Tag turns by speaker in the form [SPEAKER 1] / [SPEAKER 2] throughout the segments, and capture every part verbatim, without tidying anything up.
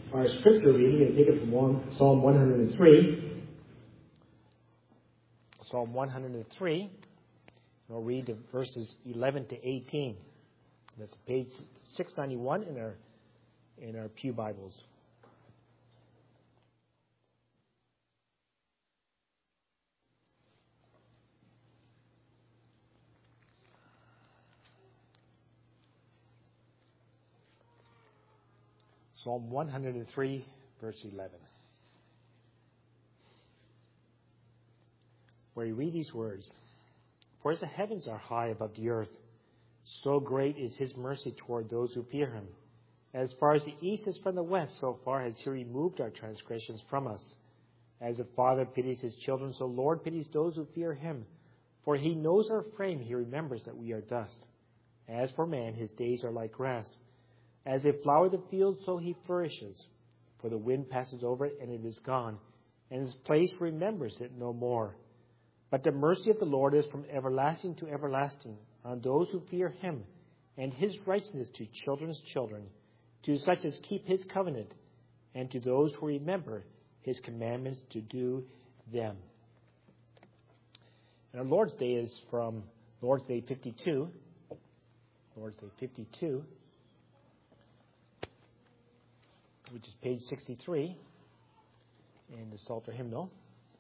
[SPEAKER 1] our scripture reading and take it from one, Psalm one hundred three. Psalm one hundred three. We'll read the verses eleven to eighteen. That's page six ninety-one in our in our pew Bibles. Psalm one hundred three, verse eleven. Where you read these words, "For as the heavens are high above the earth, so great is his mercy toward those who fear him. As far as the east is from the west, so far has he removed our transgressions from us. As the Father pities his children, so the Lord pities those who fear him. For he knows our frame, he remembers that we are dust. As for man, his days are like grass. As a flower of the field, so he flourishes. For the wind passes over it, and it is gone, and his place remembers it no more. But the mercy of the Lord is from everlasting to everlasting on those who fear him, and his righteousness to children's children, to such as keep his covenant, and to those who remember his commandments to do them." And our Lord's Day is from Lord's Day fifty-two. Lord's Day fifty-two. Which is page sixty-three in the Psalter hymnal.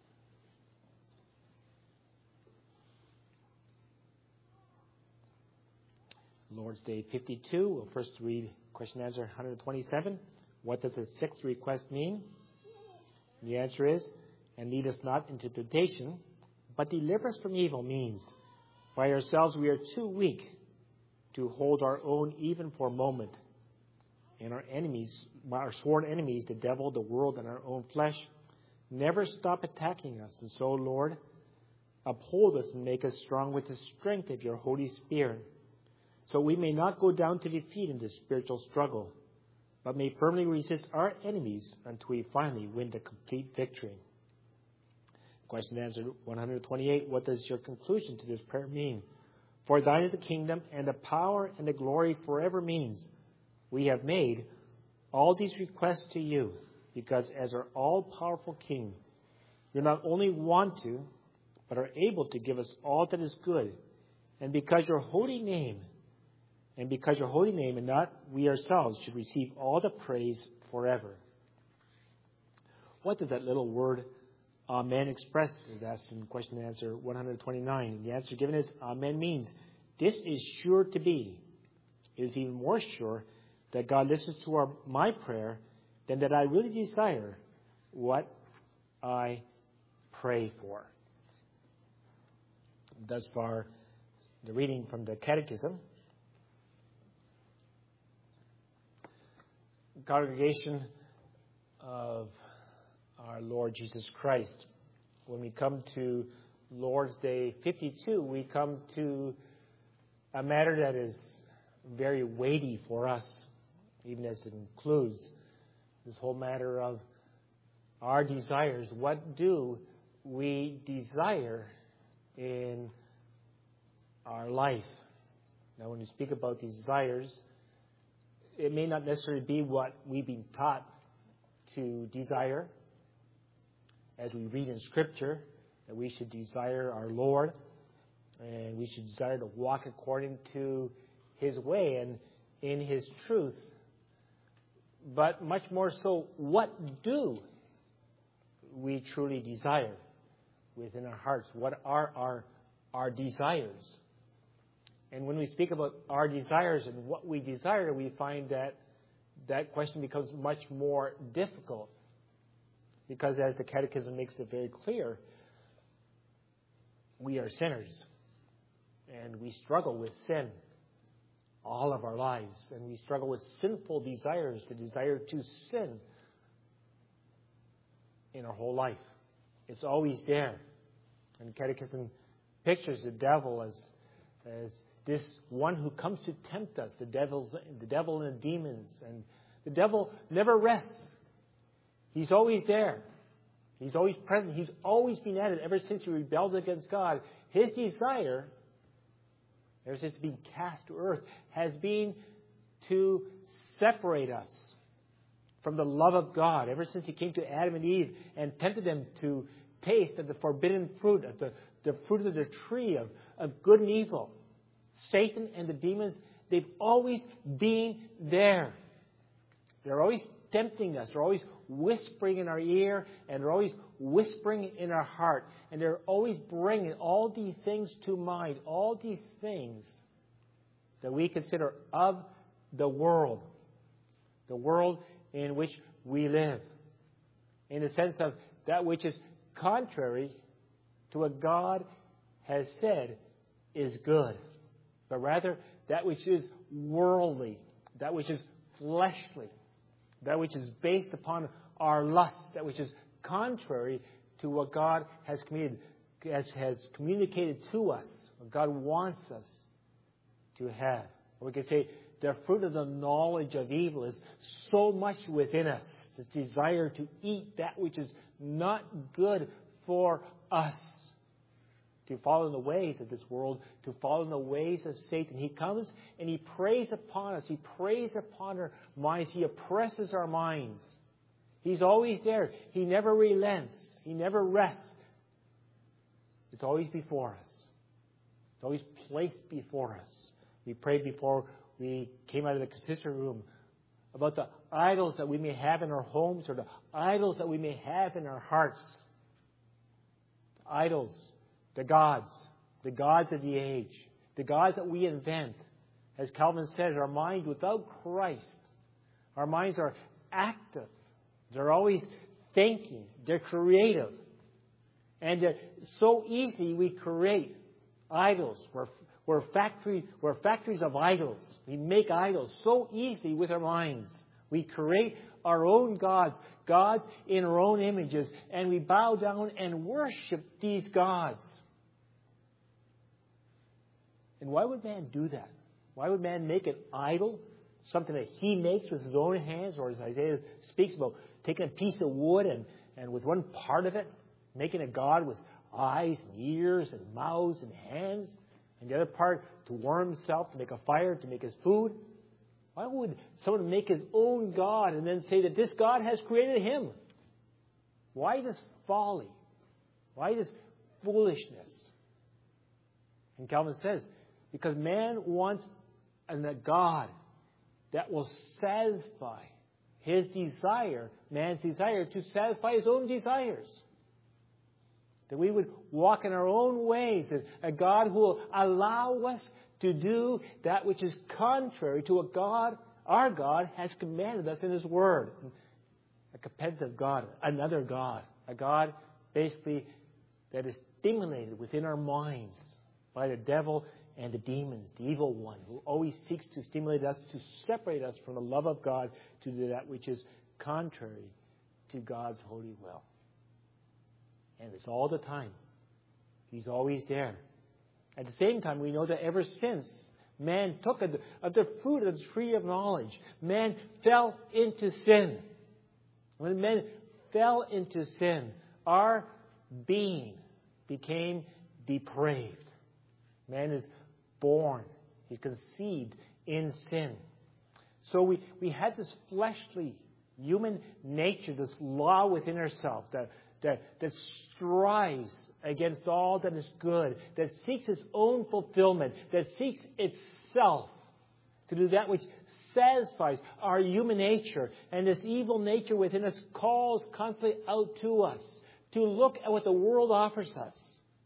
[SPEAKER 1] Lord's Day fifty-two. We'll first read question and answer one hundred twenty-seven. What does the sixth request mean? And the answer is, "And lead us not into temptation, but deliver us from evil" means, by ourselves we are too weak to hold our own even for a moment. And our enemies, our sworn enemies, the devil, the world, and our own flesh, never stop attacking us. And so, Lord, uphold us and make us strong with the strength of your Holy Spirit, so we may not go down to defeat in this spiritual struggle, but may firmly resist our enemies until we finally win the complete victory. Question and answer one hundred twenty-eight. What does your conclusion to this prayer mean? "For thine is the kingdom and the power and the glory forever" means, we have made all these requests to you because as our all-powerful King, you not only want to, but are able to give us all that is good. And because your holy name, and because your holy name and not we ourselves should receive all the praise forever. What does that little word Amen express? That's in question and answer one hundred twenty-nine. And the answer given is, Amen means, this is sure to be. It is even more sure that God listens to our, my prayer than that I really desire what I pray for. Thus far, the reading from the Catechism. Congregation of our Lord Jesus Christ. When we come to Lord's Day fifty-two, we come to a matter that is very weighty for us, even as it includes this whole matter of our desires. What do we desire in our life? Now, when we speak about desires, it may not necessarily be what we've been taught to desire. As we read in Scripture, that we should desire our Lord, and we should desire to walk according to his way and in his truth. But much more so, what do we truly desire within our hearts? What are our, our desires? And when we speak about our desires and what we desire, we find that that question becomes much more difficult. Because as the Catechism makes it very clear, we are sinners. And we struggle with sin all of our lives. And we struggle with sinful desires, the desire to sin in our whole life. It's always there. And the Catechism pictures the devil as, as this one who comes to tempt us, the devil's, the devil and the demons. And the devil never rests. He's always there. He's always present. He's always been at it ever since he rebelled against God. His desire, ever since being cast to earth, has been to separate us from the love of God, ever since He came to Adam and Eve and tempted them to taste of the forbidden fruit, of the, the fruit of the tree of, of good and evil. Satan and the demons, they've always been there. They're always tempting us. They're always whispering in our ear, and they're always whispering in our heart. And they're always bringing all these things to mind, all these things that we consider of the world, the world in which we live, in the sense of that which is contrary to what God has said is good, but rather that which is worldly, that which is fleshly, that which is based upon our lusts, that which is contrary to what God has communicated, has, has communicated to us, what God wants us to have. Or we can say the fruit of the knowledge of evil is so much within us, the desire to eat that which is not good for us, to follow in the ways of this world, to follow in the ways of Satan. He comes and he preys upon us. He preys upon our minds. He oppresses our minds. He's always there. He never relents. He never rests. It's always before us. It's always placed before us. We prayed before we came out of the consistory room about the idols that we may have in our homes, or the idols that we may have in our hearts. The idols, the gods, the gods of the age, the gods that we invent. As Calvin says, our mind without Christ, our minds are active. They're always thinking. They're creative. And they're so easily we create idols. We're, we're, factory, we're factories of idols. We make idols so easily with our minds. We create our own gods, gods in our own images, and we bow down and worship these gods. And why would man do that? Why would man make an idol, something that he makes with his own hands, or as Isaiah speaks about, taking a piece of wood and, and with one part of it, making a god with eyes and ears and mouths and hands, and the other part to warm himself, to make a fire, to make his food? Why would someone make his own god and then say that this God has created him? Why this folly? Why this foolishness? And Calvin says, because man wants a God that will satisfy his desire, man's desire, to satisfy his own desires. That we would walk in our own ways. A God who will allow us to do that which is contrary to what God, our God, has commanded us in His Word. A competitive God, another God. A God, basically, that is stimulated within our minds by the devil and the demons, the evil one, who always seeks to stimulate us, to separate us from the love of God, to do that which is contrary to God's holy will. And it's all the time. He's always there. At the same time, we know that ever since man took of the, of the fruit of the tree of knowledge, man fell into sin. When man fell into sin, our being became depraved. Man is born. He's conceived in sin. So we, we had this fleshly, human nature, this law within ourselves that, that, that strives against all that is good, that seeks its own fulfillment, that seeks itself to do that which satisfies our human nature. And this evil nature within us calls constantly out to us to look at what the world offers us.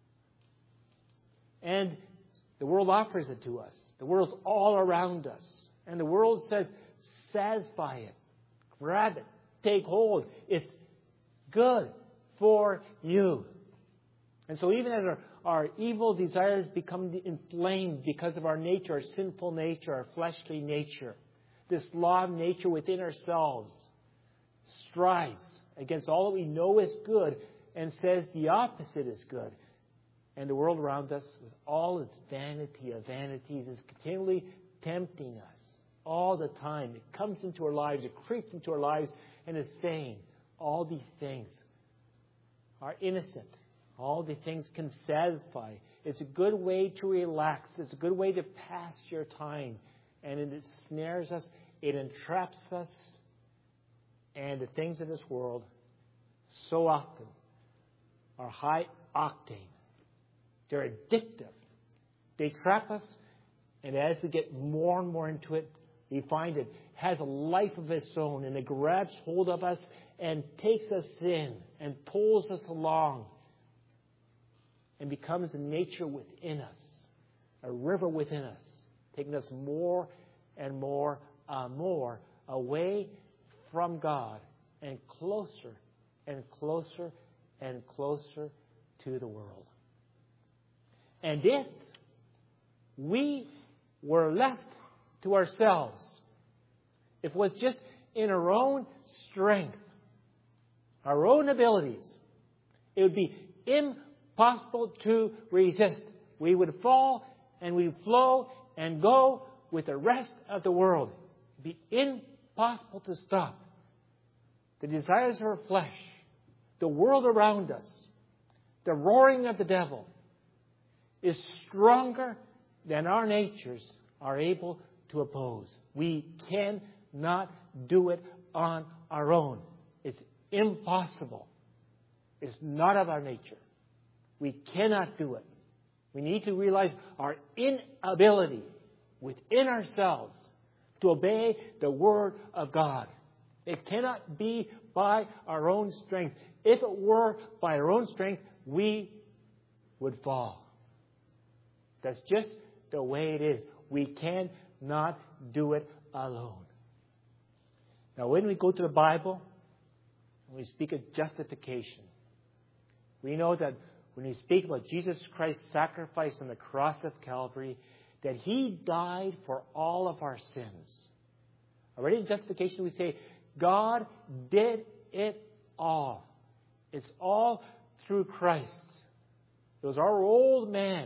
[SPEAKER 1] And the world offers it to us. The world's all around us. And the world says, satisfy it. Grab it. Take hold. It's good for you. And so even as our, our evil desires become inflamed because of our nature, our sinful nature, our fleshly nature, this law of nature within ourselves strives against all that we know is good and says the opposite is good. And the world around us, with all its vanity of vanities, is continually tempting us all the time. It comes into our lives, it creeps into our lives, and is saying all these things are innocent. All the things can satisfy. It's a good way to relax. It's a good way to pass your time. And it snares us. It entraps us. and the things of this world so often are high octane. They're addictive. They trap us, and as we get more and more into it, we find it has a life of its own, and it grabs hold of us and takes us in and pulls us along and becomes a nature within us, a river within us, taking us more and more and more away from God and closer and closer and closer to the world. And if we were left to ourselves, if it was just in our own strength, our own abilities, it would be impossible to resist. We would fall and we would flow and go with the rest of the world. It would be impossible to stop. The desires of our flesh, the world around us, the roaring of the devil is stronger than our natures are able to oppose. We cannot do it on our own. It's impossible. It's not of our nature. We cannot do it. We need to realize our inability within ourselves to obey the Word of God. It cannot be by our own strength. If it were by our own strength, we would fall. That's just the way it is. We cannot do it alone. Now, when we go to the Bible, and we speak of justification, we know that when we speak about Jesus Christ's sacrifice on the cross of Calvary, that He died for all of our sins. Already in justification, we say, God did it all. It's all through Christ. It was our old man,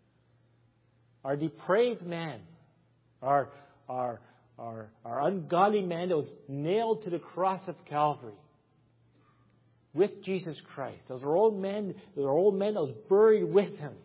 [SPEAKER 1] our depraved man, our, our, our, our ungodly man that was nailed to the cross of Calvary with Jesus Christ. Those are old men, those are old men that was buried with Him.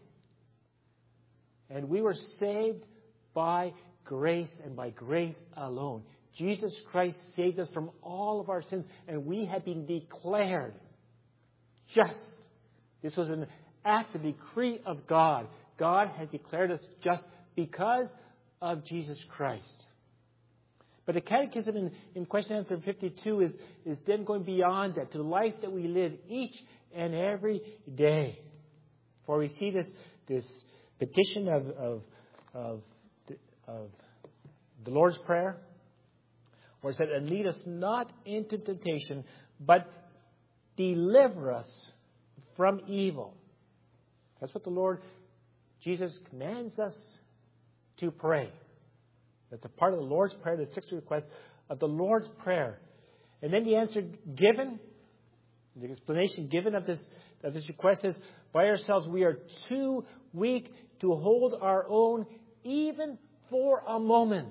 [SPEAKER 1] And we were saved by grace and by grace alone. Jesus Christ saved us from all of our sins, and we have been declared just. This was an act, a decree of God. God has declared us just because of Jesus Christ. But the Catechism in, in question answer fifty-two is, is then going beyond that to the life that we live each and every day. For we see this, this petition of, of, of, the, of the Lord's Prayer, where it said, and lead us not into temptation, but deliver us from evil. That's what the Lord Jesus commands us to pray. That's a part of the Lord's Prayer, the sixth request of the Lord's Prayer. And then the answer given, the explanation given of this, of this request is, by ourselves we are too weak to hold our own even for a moment.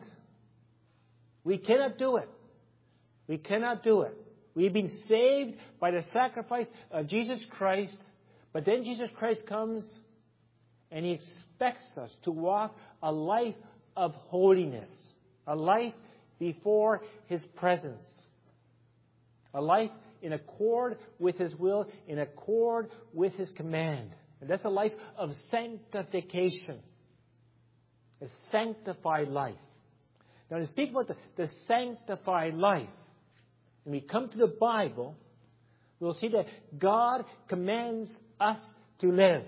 [SPEAKER 1] We cannot do it. We cannot do it. We've been saved by the sacrifice of Jesus Christ, but then Jesus Christ comes and He expects us to walk a life of holiness, a life before His presence, a life in accord with His will, in accord with His command. And that's a life of sanctification, a sanctified life. Now, to speak about the, the sanctified life, when we come to the Bible, we'll see that God commands us to live.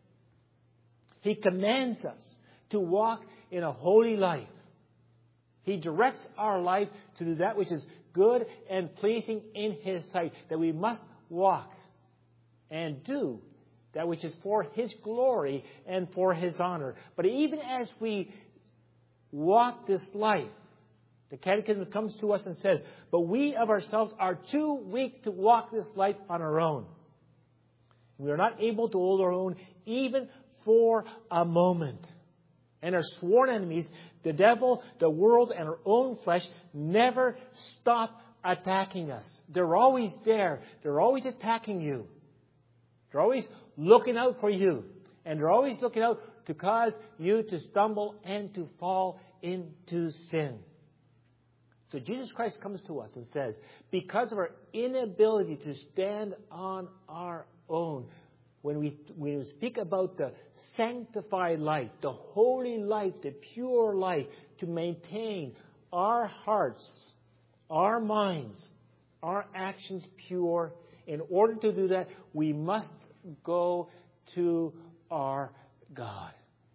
[SPEAKER 1] He commands us to walk in a holy life. He directs our life to do that which is good and pleasing in His sight, that we must walk and do that which is for His glory and for His honor. But even as we walk this life, the Catechism comes to us and says, but we of ourselves are too weak to walk this life on our own. We are not able to hold our own even for a moment. And our sworn enemies, the devil, the world, and our own flesh, never stop attacking us. They're always there. They're always attacking you. They're always looking out for you. And they're always looking out to cause you to stumble and to fall into sin. So Jesus Christ comes to us and says, because of our inability to stand on our own, when we, when we speak about the sanctified life, the holy life, the pure life, to maintain our hearts, our minds, our actions pure, in order to do that, we must go to our God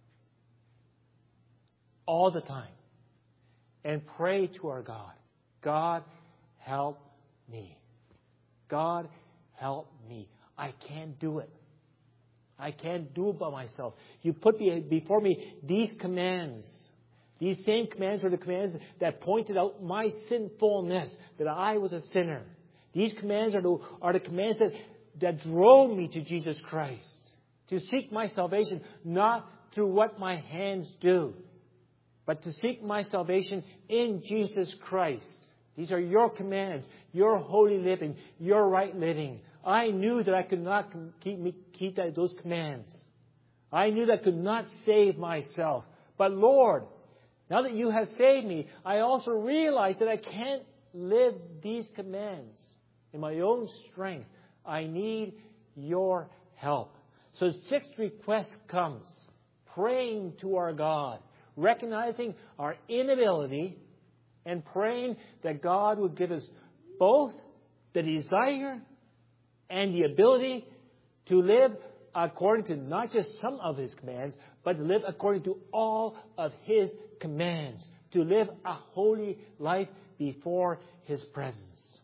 [SPEAKER 1] all the time and pray to our God. God, help me. God, help me. I can't do it. I can't do it by myself. You put before me these commands. These same commands are the commands that pointed out my sinfulness, that I was a sinner. These commands are the, are the commands that, that drove me to Jesus Christ, to seek my salvation, not through what my hands do, but to seek my salvation in Jesus Christ. These are your commands, your holy living, your right living. I knew that I could not keep, keep that, those commands. I knew that I could not save myself. But Lord, now that you have saved me, I also realize that I can't live these commands in my own strength. I need your help. So the sixth request comes, praying to our God, recognizing our inability and praying that God would give us both the desire and the ability to live according to not just some of His commands, but to live according to all of His commands, to live a holy life before His presence.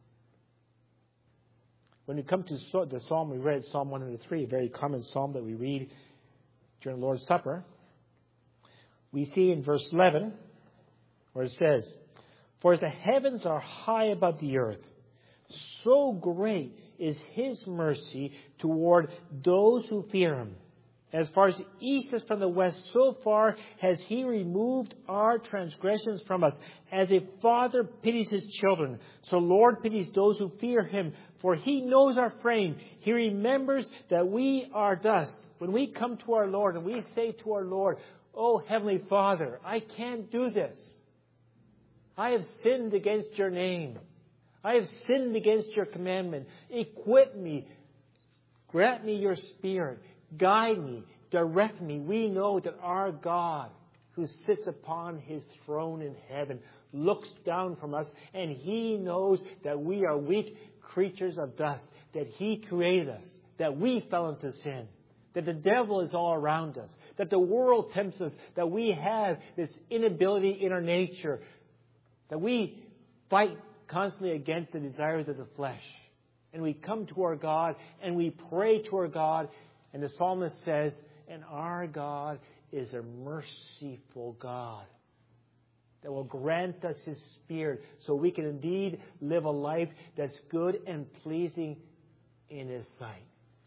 [SPEAKER 1] When we come to the psalm we read, Psalm one hundred three, a very common psalm that we read during the Lord's Supper, we see in verse eleven where it says, "For as the heavens are high above the earth, so great is His mercy toward those who fear Him. As far as the east is from the west, so far has He removed our transgressions from us. As a father pities his children, so Lord pities those who fear Him. For He knows our frame. He remembers that we are dust." When we come to our Lord and we say to our Lord, "Oh, Heavenly Father, I can't do this. I have sinned against your name. I have sinned against your commandment. Equip me. Grant me your Spirit. Guide me. Direct me." We know that our God, who sits upon His throne in heaven, looks down from us, and He knows that we are weak creatures of dust, that He created us, that we fell into sin, that the devil is all around us, that the world tempts us, that we have this inability in our nature, that we fight constantly against the desires of the flesh. And we come to our God and we pray to our God. And the psalmist says, and our God is a merciful God that will grant us His Spirit so we can indeed live a life that's good and pleasing in His sight.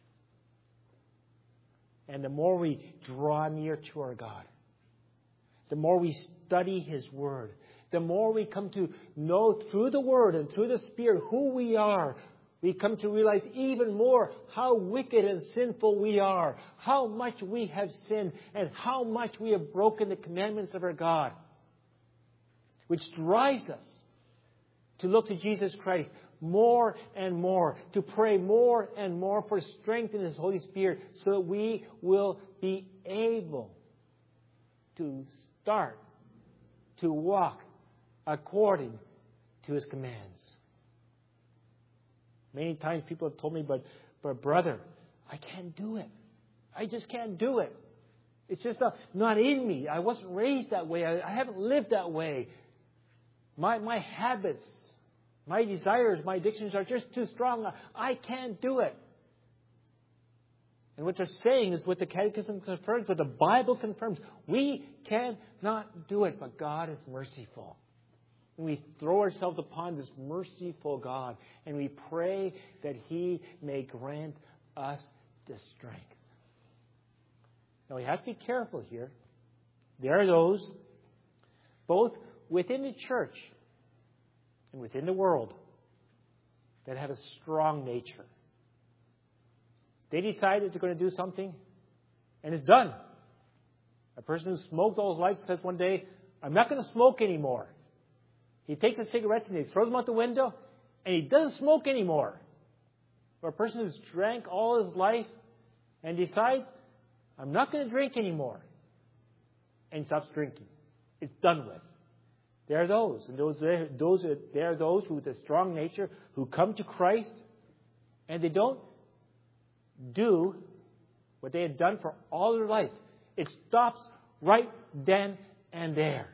[SPEAKER 1] And the more we draw near to our God, the more we study His Word, the more we come to know through the Word and through the Spirit who we are, we come to realize even more how wicked and sinful we are, how much we have sinned, and how much we have broken the commandments of our God, which drives us to look to Jesus Christ more and more, to pray more and more for strength in His Holy Spirit so that we will be able to start to walk according to His commands. Many times people have told me, but, but brother, I can't do it. I just can't do it. It's just not, not in me. I wasn't raised that way. I, I haven't lived that way. My, my habits, my desires, my addictions are just too strong. I can't do it. And what they're saying is what the Catechism confirms, what the Bible confirms. We cannot do it, but God is merciful. And we throw ourselves upon this merciful God, and we pray that He may grant us the strength. Now, we have to be careful here. There are those, both within the church and within the world, that have a strong nature. They decide that they're going to do something, and it's done. A person who smoked all his life says one day, "I'm not going to smoke anymore." He takes his cigarettes and he throws them out the window, and he doesn't smoke anymore. Or a person who's drank all his life and decides, I'm not going to drink anymore, and stops drinking. It's done with. There are those, and those, those are, there are those who with a strong nature who come to Christ, and they don't do what they had done for all their life. It stops right then and there.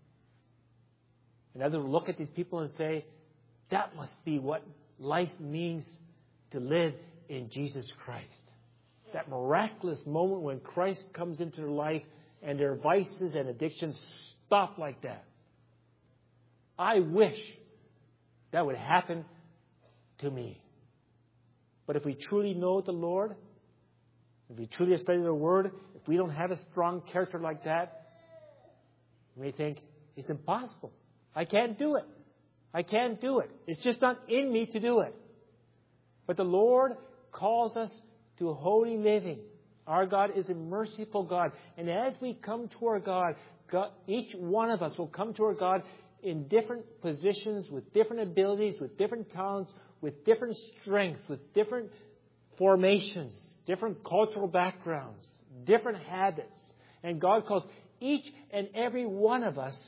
[SPEAKER 1] And others will look at these people and say, that must be what life means to live in Jesus Christ. That miraculous moment when Christ comes into their life and their vices and addictions stop like that. I wish that would happen to me. But if we truly know the Lord, if we truly study the Word, if we don't have a strong character like that, we may think, it's impossible. I can't do it. I can't do it. It's just not in me to do it. But the Lord calls us to holy living. Our God is a merciful God. And as we come to our God, God, each one of us will come to our God in different positions, with different abilities, with different talents, with different strengths, with different formations, different cultural backgrounds, different habits. And God calls each and every one of us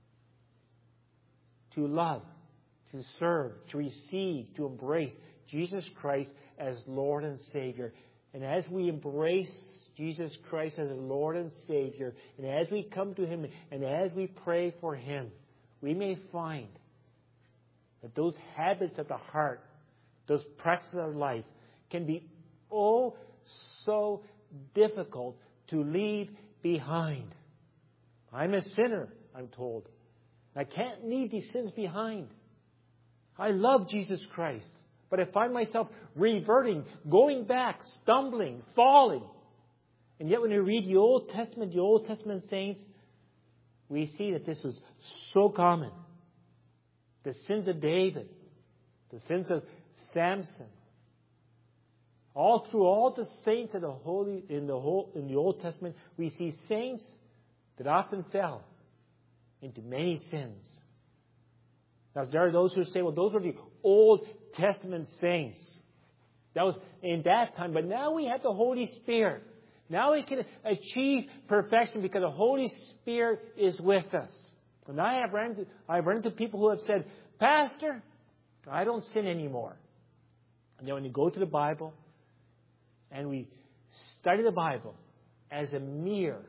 [SPEAKER 1] to love, to serve, to receive, to embrace Jesus Christ as Lord and Savior. And as we embrace Jesus Christ as Lord and Savior, and as we come to Him, and as we pray for Him, we may find that those habits of the heart, those practices of life, can be oh so difficult to leave behind. I'm a sinner, I'm told. I can't leave these sins behind. I love Jesus Christ, but I find myself reverting, going back, stumbling, falling. And yet when we read the Old Testament, the Old Testament saints, we see that this was so common. The sins of David, the sins of Samson. All through all the saints of the holy in the whole in the Old Testament, we see saints that often fell into many sins. Now there are those who say, well, those were the Old Testament saints. That was in that time, but now we have the Holy Spirit. Now we can achieve perfection because the Holy Spirit is with us. And I have run into, I've run into people who have said, Pastor, I don't sin anymore. And then when you go to the Bible and we study the Bible as a mirror,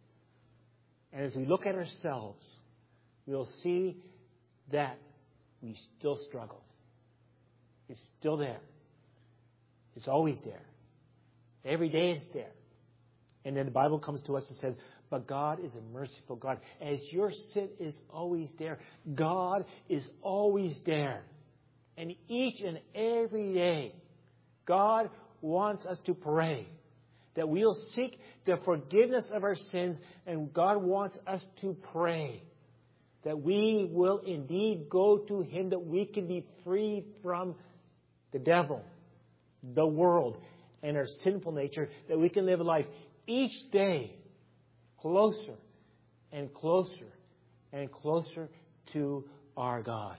[SPEAKER 1] and as we look at ourselves, we'll see that we still struggle. It's still there. It's always there. Every day it's there. And then the Bible comes to us and says, but God is a merciful God. As your sin is always there, God is always there. And each and every day, God wants us to pray that we'll seek the forgiveness of our sins, and God wants us to pray that we will indeed go to Him, that we can be free from the devil, the world, and our sinful nature, that we can live a life each day closer and closer and closer to our God.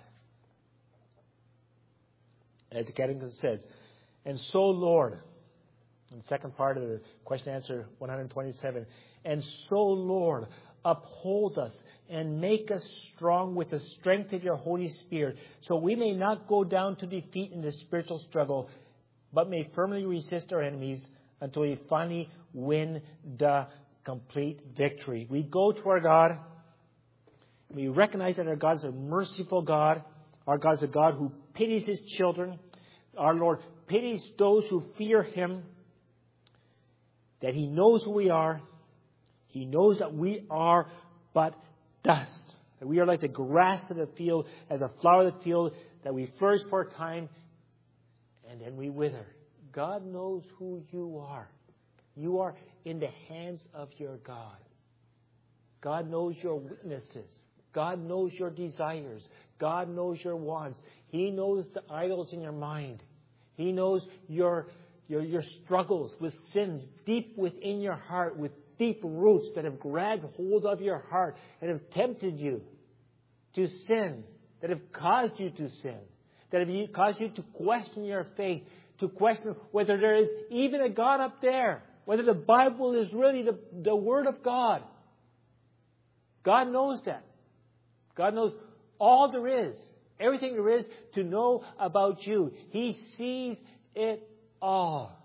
[SPEAKER 1] As the Catechism says, and so, Lord, in the second part of the question answer one hundred twenty-seven, and so, Lord, uphold us and make us strong with the strength of your Holy Spirit, so we may not go down to defeat in the spiritual struggle, but may firmly resist our enemies until we finally win the complete victory. We go to our God. We recognize that our God is a merciful God. Our God is a God who pities His children. Our Lord pities those who fear Him. That He knows who we are. He knows that we are but dust. That we are like the grass of the field, as a flower of the field, that we flourish for a time and then we wither. God knows who you are. You are in the hands of your God. God knows your weaknesses. God knows your desires. God knows your wants. He knows the idols in your mind. He knows your, your, your struggles with sins deep within your heart, with deep roots that have grabbed hold of your heart and have tempted you to sin that have caused you to sin, that have caused you to question your faith, to question whether there is even a God up there, whether the Bible is really the, the Word of God. God knows that. God knows all there is, everything there is to know about you. He sees it all.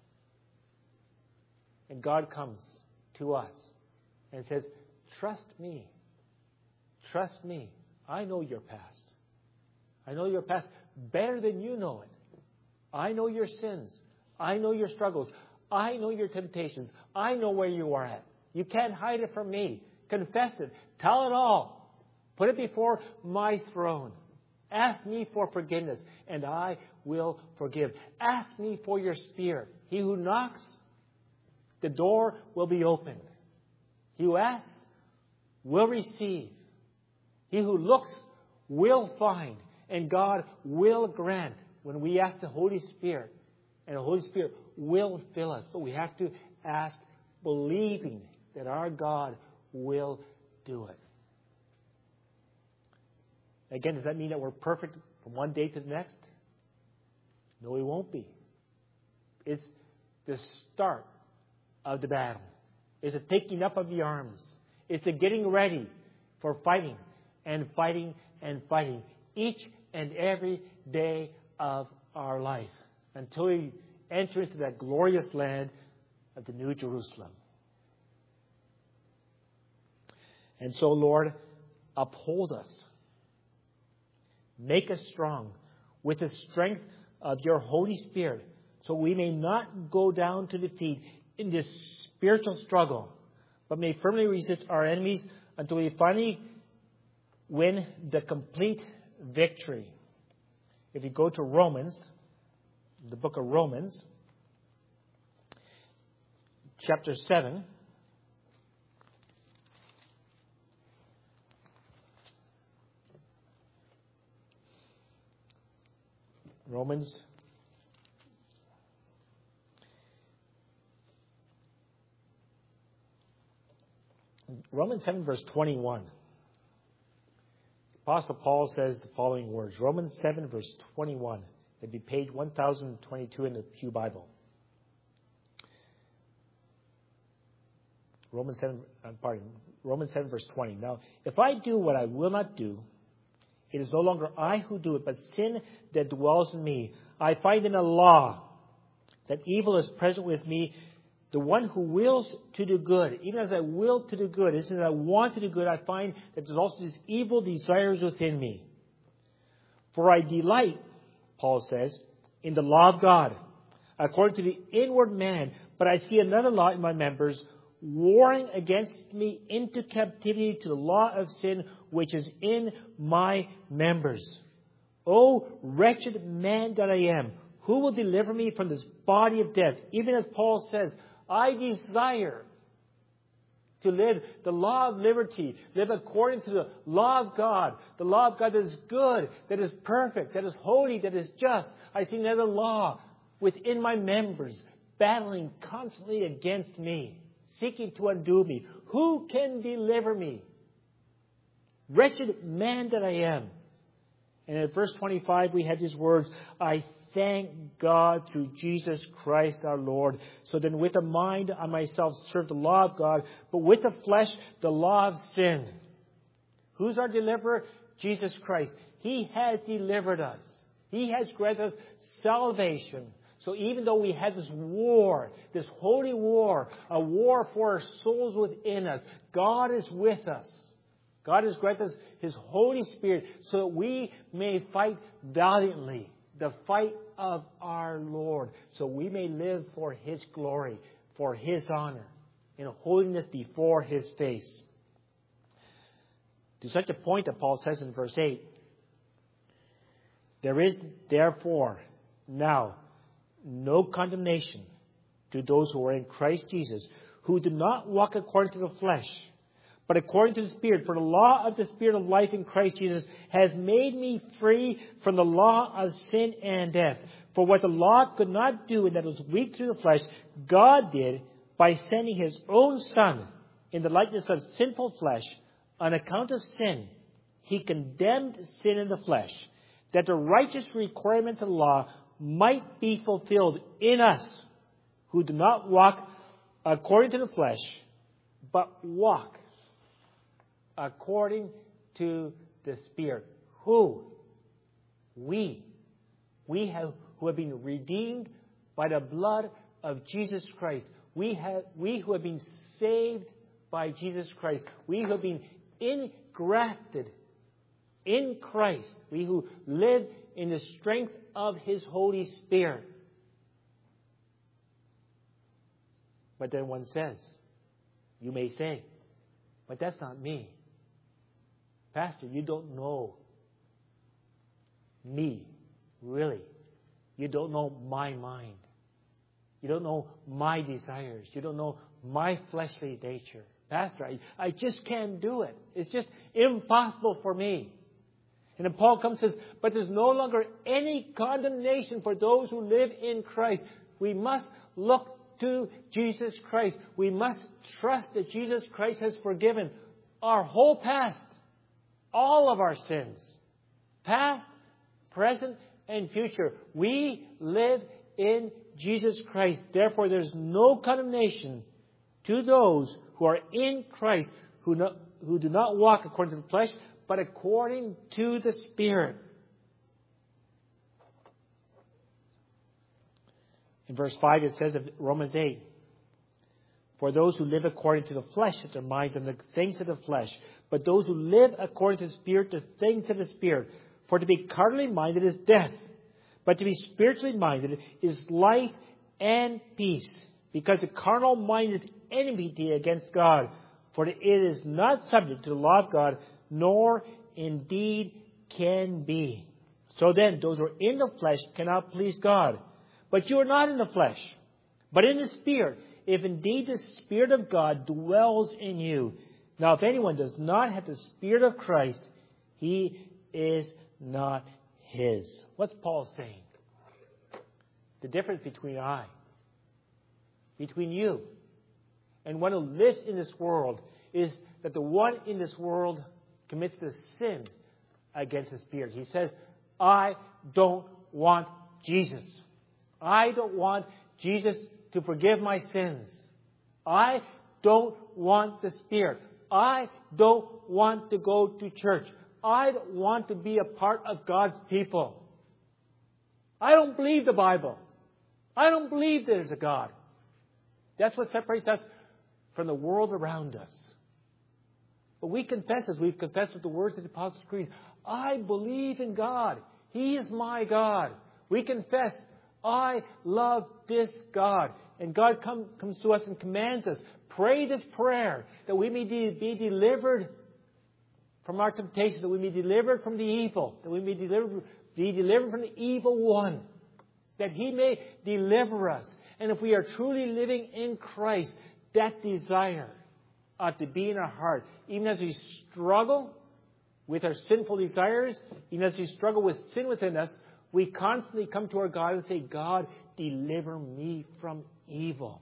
[SPEAKER 1] And God comes to us and says, trust me. Trust me. I know your past. I know your past better than you know it. I know your sins. I know your struggles. I know your temptations. I know where you are at. You can't hide it from me. Confess it. Tell it all. Put it before my throne. Ask me for forgiveness, and I will forgive. Ask me for your Spirit. He who knocks, the door will be opened. He who asks will receive. He who looks will find. And God will grant when we ask the Holy Spirit. And the Holy Spirit will fill us. But we have to ask believing that our God will do it. Again, does that mean that we're perfect from one day to the next? No, we won't be. It's the start of the battle. It's a taking up of the arms. It's a getting ready for fighting and fighting and fighting each and every day of our life until we enter into that glorious land of the New Jerusalem. And so, Lord, uphold us. Make us strong with the strength of your Holy Spirit so we may not go down to defeat in this spiritual struggle, but may firmly resist our enemies until we finally win the complete victory. If you go to Romans, the book of Romans, chapter seven, Romans Romans seven, verse twenty-one. Apostle Paul says the following words. Romans seven, verse twenty-one. It'd be page one thousand twenty-two in the Pew Bible. Romans seven, uh, pardon, Romans seven, verse twenty. Now, if I do what I will not do, it is no longer I who do it, but sin that dwells in me. I find in a law that evil is present with me, the one who wills to do good. Even as I will to do good, as I want to do good, I find that there's also these evil desires within me. For I delight, Paul says, in the law of God, according to the inward man, but I see another law in my members, warring against me into captivity to the law of sin which is in my members. O wretched man that I am, who will deliver me from this body of death? Even as Paul says, I desire to live the law of liberty, live according to the law of God, the law of God that is good, that is perfect, that is holy, that is just. I see another law within my members, battling constantly against me, seeking to undo me. Who can deliver me? Wretched man that I am. And in verse twenty-five, we have these words, I thank God through Jesus Christ our Lord. So then with the mind I myself serve the law of God, but with the flesh the law of sin. Who's our deliverer? Jesus Christ. He has delivered us. He has granted us salvation. So even though we have this war, this holy war, a war for our souls within us, God is with us. God has granted us His Holy Spirit so that we may fight valiantly the fight of our Lord, so we may live for His glory, for His honor, in holiness before His face. To such a point that Paul says in verse eight, there is therefore now no condemnation to those who are in Christ Jesus, who do not walk according to the flesh, but according to the Spirit. For the law of the Spirit of life in Christ Jesus has made me free from the law of sin and death. For what the law could not do, and that was weak through the flesh, God did by sending His own Son in the likeness of sinful flesh on account of sin. He condemned sin in the flesh, that the righteous requirements of the law might be fulfilled in us, who do not walk according to the flesh, but walk according to the Spirit. Who? We. We have, who have been redeemed by the blood of Jesus Christ. We have, we who have been saved by Jesus Christ. We who have been engrafted in Christ. We who live in the strength of His Holy Spirit. But then one says, you may say, but that's not me. Pastor, you don't know me, really. You don't know my mind. You don't know my desires. You don't know my fleshly nature. Pastor, I, I just can't do it. It's just impossible for me. And then Paul comes and says, but there's no longer any condemnation for those who live in Christ. We must look to Jesus Christ. We must trust that Jesus Christ has forgiven our whole past, all of our sins, past, present, and future. We live in Jesus Christ. Therefore, there's no condemnation to those who are in Christ, who, no, who do not walk according to the flesh, but according to the Spirit. In verse five, it says of Romans eight, for those who live according to the flesh, set their minds on the things of the flesh. But those who live according to the Spirit, the things of the Spirit. For to be carnally minded is death, but to be spiritually minded is life and peace. Because the carnal mind is enmity against God, for it is not subject to the law of God, nor indeed can be. So then, those who are in the flesh cannot please God. But you are not in the flesh, but in the Spirit, if indeed the Spirit of God dwells in you. Now, if anyone does not have the Spirit of Christ, he is not his. What's Paul saying? The difference between I, between you, and one who lives in this world is that the one in this world commits the sin against the Spirit. He says, I don't want Jesus. I don't want Jesus to forgive my sins. I don't want the Spirit. I don't want to go to church. I don't want to be a part of God's people. I don't believe the Bible. I don't believe there's a God. That's what separates us from the world around us. But we confess, as we've confessed with the words of the Apostles' Creed, I believe in God. He is my God. We confess, I love this God. And God come, comes to us and commands us, pray this prayer that we may de- be delivered from our temptations, that we may be delivered from the evil, that we may deliver, be delivered from the evil one, that He may deliver us. And if we are truly living in Christ, that desire ought to be in our heart. Even as we struggle with our sinful desires, even as we struggle with sin within us, we constantly come to our God and say, God, deliver me from evil.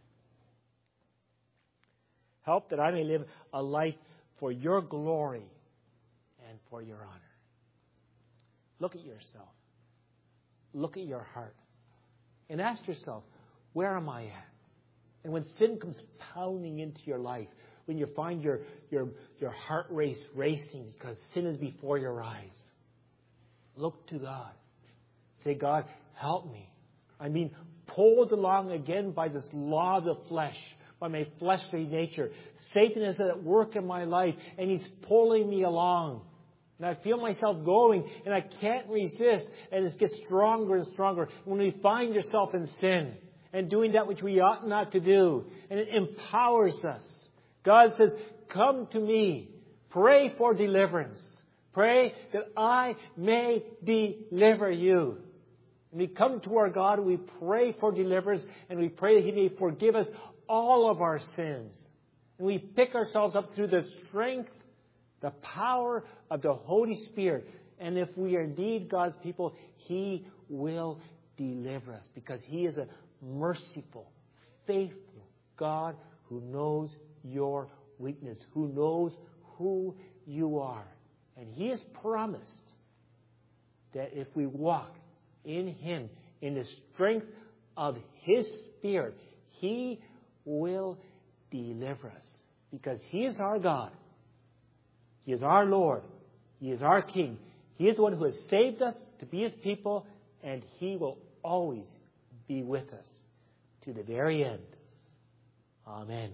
[SPEAKER 1] Help that I may live a life for your glory and for your honor. Look at yourself. Look at your heart. And ask yourself, where am I at? And when sin comes pounding into your life, when you find your, your, your heart race racing because sin is before your eyes, look to God. Say, God, help me. I mean, pulled along again by this law of the flesh, by my fleshly nature. Satan is at work in my life, and he's pulling me along. And I feel myself going, and I can't resist, and it gets stronger and stronger. When we find yourself in sin and doing that which we ought not to do, and it empowers us. God says, come to me. Pray for deliverance. Pray that I may deliver you. And we come to our God, and we pray for deliverance, and we pray that He may forgive us all of our sins. And we pick ourselves up through the strength, the power of the Holy Spirit. And if we are indeed God's people, He will deliver us. Because He is a merciful, faithful God who knows your weakness, who knows who you are. And He has promised that if we walk in Him, in the strength of His Spirit, He will deliver us. Because He is our God. He is our Lord. He is our King. He is the one who has saved us to be His people, and He will always be with us to the very end. Amen.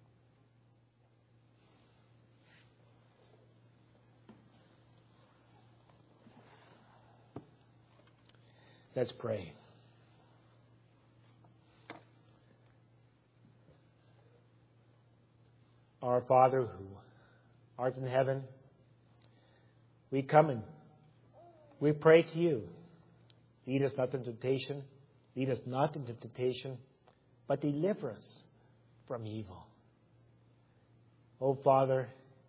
[SPEAKER 1] Let's pray. Our Father who art in heaven, we come and we pray to You. Lead us not into temptation. Lead us not into temptation, but deliver us from evil. Oh, Father,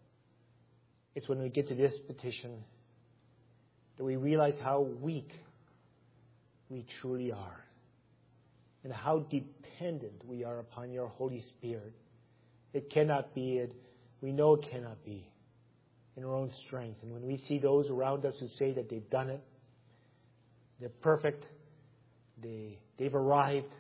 [SPEAKER 1] it's when we get to this petition that we realize how weak we truly are and how dependent we are upon Your Holy Spirit. It cannot be, it, we know it cannot be in our own strength. And when we see those around us who say that they've done it, they're perfect, they, they've arrived,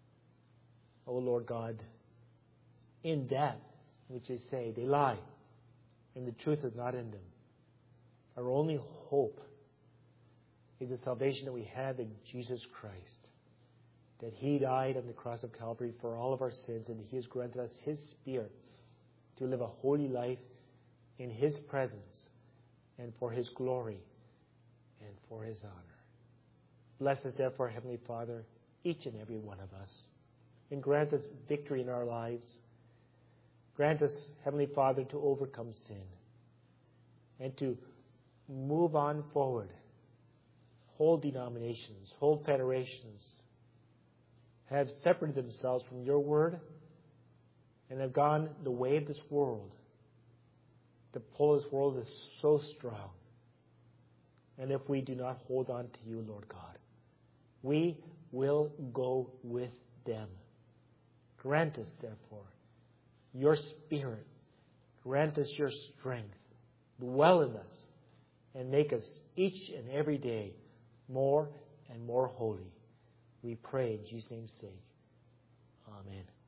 [SPEAKER 1] oh Lord God, in that which they say, they lie, and the truth is not in them. Our only hope is the salvation that we have in Jesus Christ. That He died on the cross of Calvary for all of our sins, and He has granted us His Spirit to live a holy life in His presence and for His glory and for His honor. Bless us, therefore, Heavenly Father, each and every one of us, and grant us victory in our lives. Grant us, Heavenly Father, to overcome sin and to move on forward. Whole denominations, whole federations have separated themselves from Your Word and have gone the way of this world. The pull of this world is so strong. And if we do not hold on to You, Lord God, we will go with them. Grant us, therefore, Your Spirit. Grant us Your strength. Dwell in us and make us each and every day more and more holy. We pray in Jesus' name's sake. Amen.